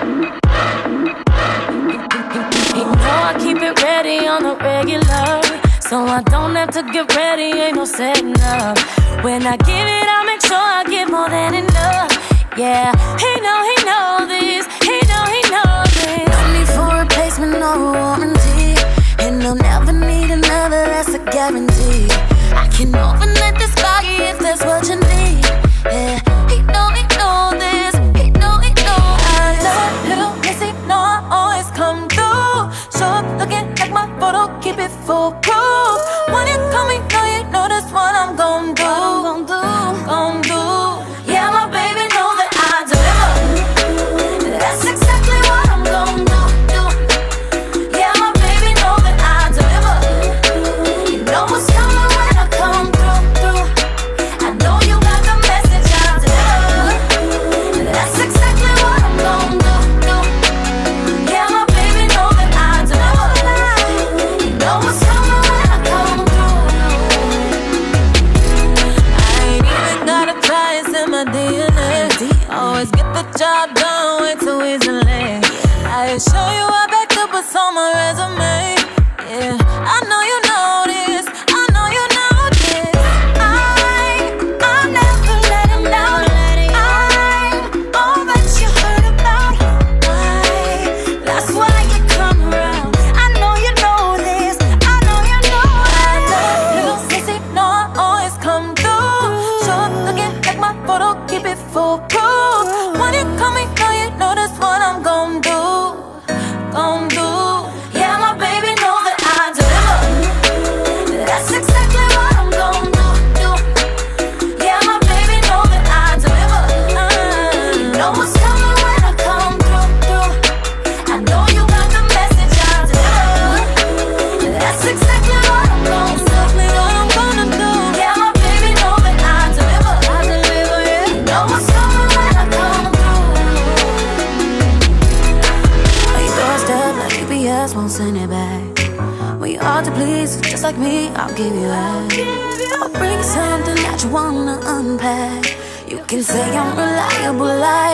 You know I keep it ready on the regular, so I don't have to get ready, ain't no setting up. When I give it, I make sure I give more than enough. Yeah, he know this, he know this. No need for replacement or a warranty, and he'll never need another, that's a guarantee. I can overnight this body if that's what you need. Yeah, he know this, he know I love little missy, know I always come through. Show up looking like my photo, keep it full proof. When you call me, know that's what I'm gon' do. Yeah, my baby know that I deliver. That's exactly what I'm gon' do. Yeah, my baby know that I deliver. You know what's coming when I come through. I know you got the message, I deliver. That's exactly what I'm gon' do. Yeah, my baby know that I deliver. You know what's coming when I come through. I ain't even gotta try, it's in my DNA. Always get the job done way too easily. I show you I backed up what's on my resume. Yeah, I know you know this, I know you know this. I'm never letting down. I'm all that you heard about. That's why you come around. I know you know this, I know you know I love little sissy, know I always come through. Show up looking like my photo, keep it full proof. When you call me, know that's what I'm gon' do. Yeah, my baby know that I deliver. That's exactly what I'm gon' do. Yeah, my baby know that I deliver. You know what's coming when I come through. I know you got the message, I deliver. That's exactly what I'm gonna do. Yeah, my baby know that I deliver. Yeah. You know what's coming when I come through. On your doorstep like UPS won't send it back. When you're hard to please, just like me, I'll give you that. I'll bring something that you wanna unpack. You can say I'm reliable,